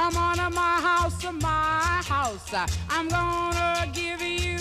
Come on to my house, my house. I'm gonna give you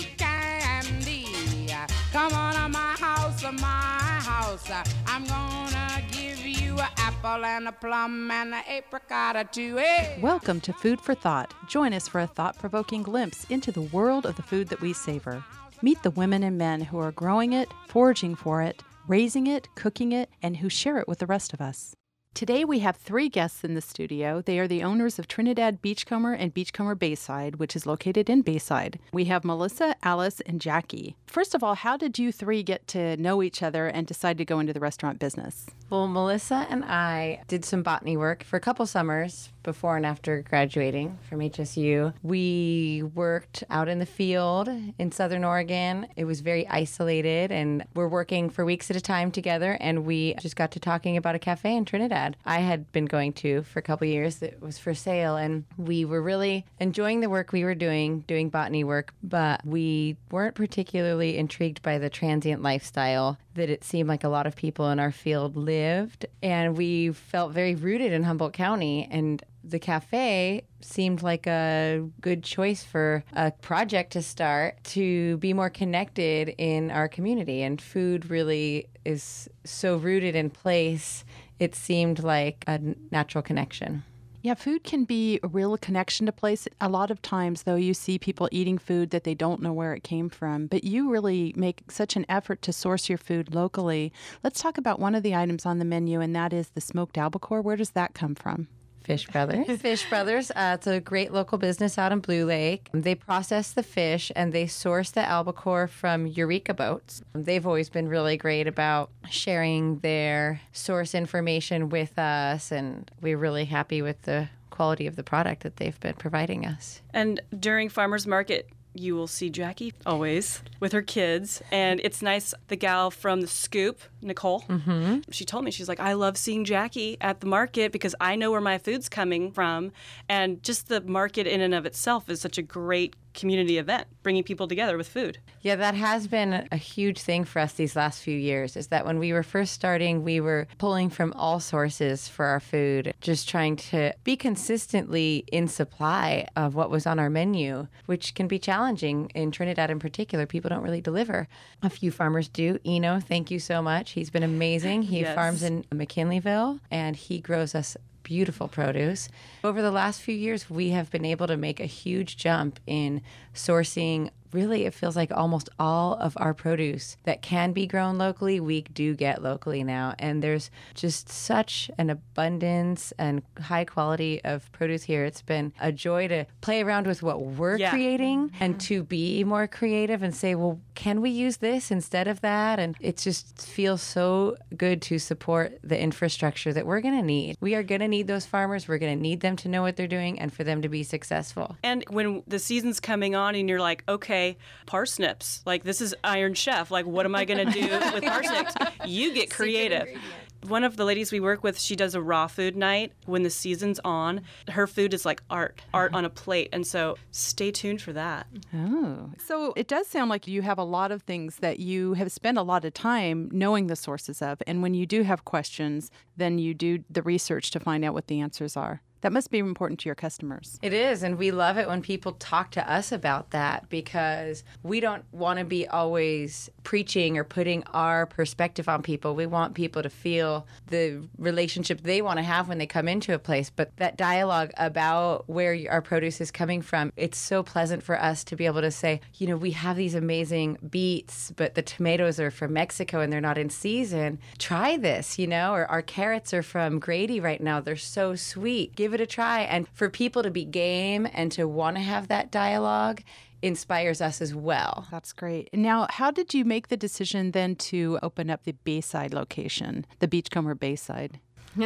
candy. Come on to my house, my house. I'm gonna give you an apple and a plum and an apricot or two. Hey. Welcome to Food for Thought. Join us for a thought-provoking glimpse into the world of the food that we savor. Meet the women and men who are growing it, foraging for it, raising it, cooking it, and who share it with the rest of us. Today we have 3 guests in the studio. They are the owners of Trinidad Beachcomber and Beachcomber Bayside, which is located in Bayside. We have Melissa, Alice, and Jackie. First of all, how did you 3 get to know each other and decide to go into the restaurant business? Well, Melissa and I did some botany work for a couple summers before and after graduating from HSU. We worked out in the field in Southern Oregon. It was very isolated, and we're working for weeks at a time together, and we just got to talking about a cafe in Trinidad I had been going to for a couple years that was for sale, and we were really enjoying the work we were doing botany work, but we weren't particularly intrigued by the transient lifestyle that it seemed like a lot of people in our field lived, and we felt very rooted in Humboldt County, and the cafe seemed like a good choice for a project to start to be more connected in our community. And food really is so rooted in place, it seemed like a natural connection. Yeah, food can be a real connection to place. A lot of times, though, you see people eating food that they don't know where it came from, but you really make such an effort to source your food locally. Let's talk about one of the items on the menu, and that is the smoked albacore. Where does that come from? Fish Brothers. Fish Brothers. It's a great local business out in Blue Lake. They process the fish and they source the albacore from Eureka boats. They've always been really great about sharing their source information with us, and we're really happy with the quality of the product that they've been providing us. And during Farmers Market, you will see Jackie always with her kids. And it's nice, the gal from The Scoop, Nicole, she told me, she's like, I love seeing Jackie at the market because I know where my food's coming from. And just the market in and of itself is such a great community event, bringing people together with food. Yeah, that has been a huge thing for us these last few years, is that when we were first starting, we were pulling from all sources for our food, just trying to be consistently in supply of what was on our menu, which can be challenging in Trinidad in particular. People don't really deliver. A few farmers do. Eno, thank you so much. He's been amazing. He Yes. farms in McKinleyville, and he grows us beautiful produce. Over the last few years, we have been able to make a huge jump in sourcing. Really, it feels like almost all of our produce that can be grown locally, we do get locally now. And there's just such an abundance and high quality of produce here. It's been a joy to play around with what we're creating and to be more creative and say, well, can we use this instead of that? And it just feels so good to support the infrastructure that we're going to need. We are going to need those farmers. We're going to need them to know what they're doing and for them to be successful. And when the season's coming on and you're like, okay, parsnips, like this is Iron Chef, like what am I going to do with parsnips? You get creative. One of the ladies we work with, she does a raw food night when the season's on. Her food is like art on a plate. And so stay tuned for that. Oh, so it does sound like you have a lot of things that you have spent a lot of time knowing the sources of. And when you do have questions, then you do the research to find out what the answers are. That must be important to your customers. It is, and we love it when people talk to us about that because we don't want to be always preaching or putting our perspective on people. We want people to feel the relationship they want to have when they come into a place, but that dialogue about where our produce is coming from, it's so pleasant for us to be able to say, you know, we have these amazing beets, but the tomatoes are from Mexico and they're not in season. Try this, you know, or our carrots are from Grady right now. They're so sweet. Give it a try. And for people to be game and to want to have that dialogue inspires us as well. That's great. Now, how did you make the decision then to open up the Bayside location, the Beachcomber Bayside? I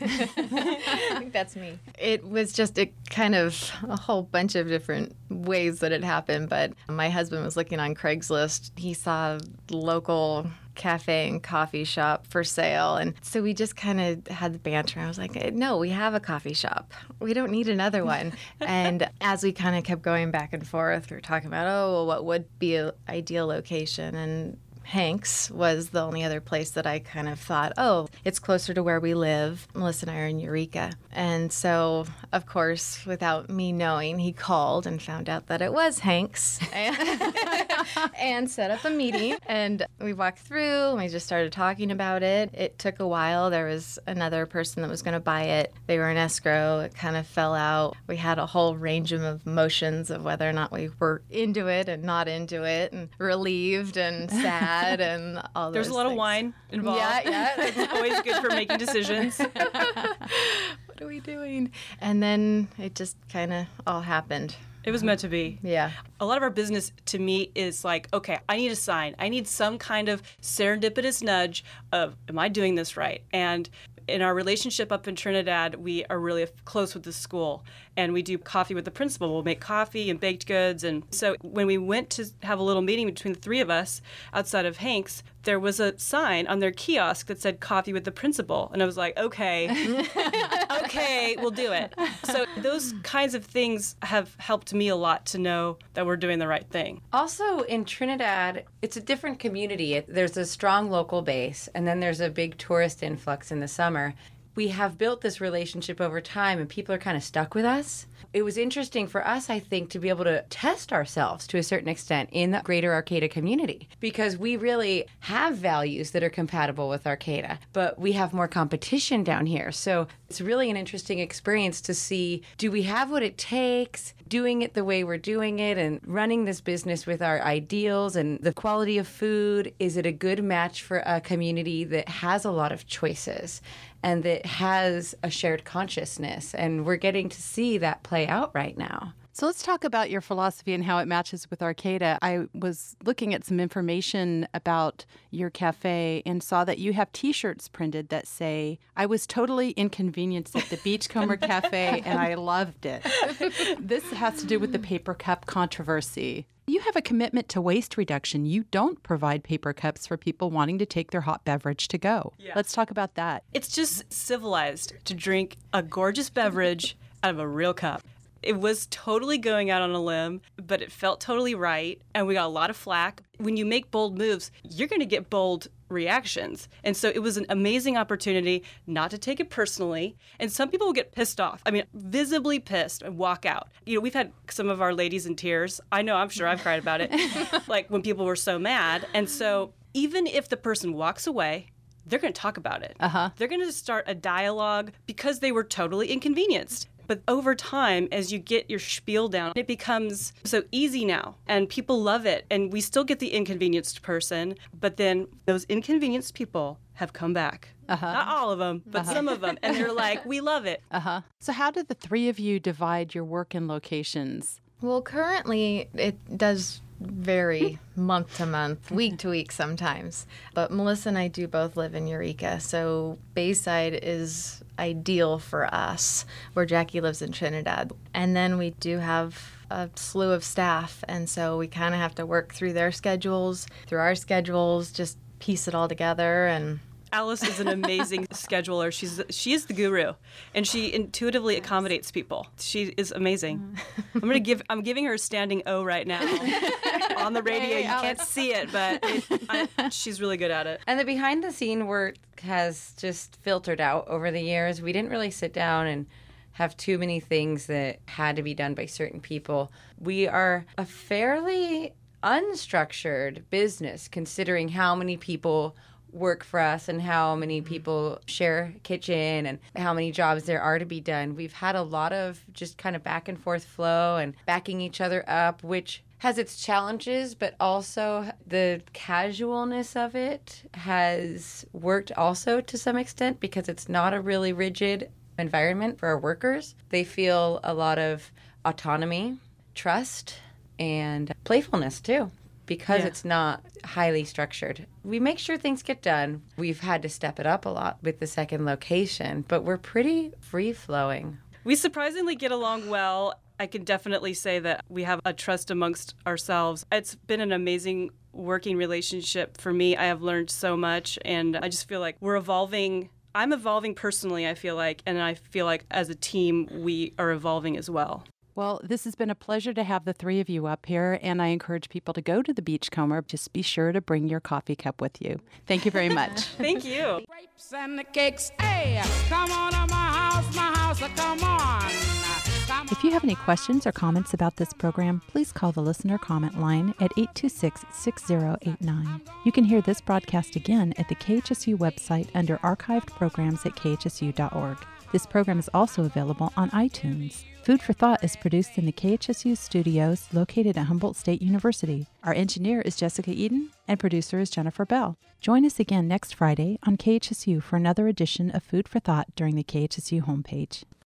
think that's me. It was just a kind of a whole bunch of different ways that it happened, but my husband was looking on Craigslist. He saw local cafe and coffee shop for sale, and so we just kind of had the banter. I was like, no, we have a coffee shop. We don't need another one. And as we kind of kept going back and forth, we were talking about, what would be an ideal location, and Hanks was the only other place that I kind of thought, oh, it's closer to where we live. Melissa and I are in Eureka. And so, of course, without me knowing, he called and found out that it was Hanks and set up a meeting. And we walked through and we just started talking about it. It took a while. There was another person that was going to buy it. They were in escrow. It kind of fell out. We had a whole range of emotions of whether or not we were into it and not into it, and relieved and sad and all those There's a lot of things. wine involved. Yeah. It's always good for making decisions. What are we doing? And then it just kind of all happened. It was meant to be. Yeah. A lot of our business, to me, is like, okay, I need a sign. I need some kind of serendipitous nudge of, am I doing this right? And in our relationship up in Trinidad, we are really close with the school, and we do coffee with the principal. We'll make coffee and baked goods. And so when we went to have a little meeting between the three of us outside of Hanks, there was a sign on their kiosk that said coffee with the principal. And I was like, okay, okay, we'll do it. So those kinds of things have helped me a lot to know that we're doing the right thing. Also, in Trinidad, it's a different community. There's a strong local base, and then there's a big tourist influx in the summer. We have built this relationship over time, and people are kind of stuck with us. It was interesting for us, I think, to be able to test ourselves to a certain extent in the greater Arcata community, because we really have values that are compatible with Arcata, but we have more competition down here. So it's really an interesting experience to see, do we have what it takes, doing it the way we're doing it, and running this business with our ideals and the quality of food? Is it a good match for a community that has a lot of choices and that has a shared consciousness? And we're getting to see that play out right now. So let's talk about your philosophy and how it matches with Arcata. I was looking at some information about your cafe and saw that you have T-shirts printed that say, "I was totally inconvenienced at the Beachcomber Cafe and I loved it." This has to do with the paper cup controversy. You have a commitment to waste reduction. You don't provide paper cups for people wanting to take their hot beverage to go. Yeah. Let's talk about that. It's just civilized to drink a gorgeous beverage out of a real cup. It was totally going out on a limb, but it felt totally right, and we got a lot of flack. When you make bold moves, you're going to get bold reactions. And so it was an amazing opportunity not to take it personally. And some people will get pissed off. I mean, visibly pissed and walk out. You know, we've had some of our ladies in tears. I know, I'm sure I've cried about it, like when people were so mad. And so even if the person walks away, they're going to talk about it. They're going to start a dialogue because they were totally inconvenienced. But over time, as you get your spiel down, it becomes so easy now, and people love it. And we still get the inconvenienced person, but then those inconvenienced people have come back. Not all of them, but some of them. And they're like, we love it. So how did the three of you divide your work in locations? Well, currently it does vary month to month, week to week sometimes. But Melissa and I do both live in Eureka, so Bayside is ideal for us, where Jackie lives in Trinidad. And then we do have a slew of staff, and so we kind of have to work through their schedules, through our schedules, just piece it all together. And Alice is an amazing scheduler. She is the guru, and she intuitively accommodates people. She is amazing. I'm giving her a standing O right now on the radio. You can't see it, but she's really good at it. And the behind the scene work has just filtered out over the years. We didn't really sit down and have too many things that had to be done by certain people. We are a fairly unstructured business, considering how many people work for us and how many people share a kitchen and how many jobs there are to be done. We've had a lot of just kind of back and forth flow and backing each other up, which has its challenges, but also the casualness of it has worked also to some extent, because it's not a really rigid environment for our workers. They feel a lot of autonomy, trust, and playfulness too, because it's not highly structured. We make sure things get done. We've had to step it up a lot with the second location, but we're pretty free-flowing. We surprisingly get along well. I can definitely say that we have a trust amongst ourselves. It's been an amazing working relationship for me. I have learned so much, and I just feel like we're evolving. I'm evolving personally, I feel like, and I feel like as a team, we are evolving as well. Well, this has been a pleasure to have the three of you up here, and I encourage people to go to the Beachcomber. Just be sure to bring your coffee cup with you. Thank you very much. Thank you. Grapes and the cakes, hey, come on to my house, come on. If you have any questions or comments about this program, please call the listener comment line at 826-6089. You can hear this broadcast again at the KHSU website under archived programs at khsu.org. This program is also available on iTunes. Food for Thought is produced in the KHSU studios located at Humboldt State University. Our engineer is Jessica Eden, and producer is Jennifer Bell. Join us again next Friday on KHSU for another edition of Food for Thought during the KHSU homepage.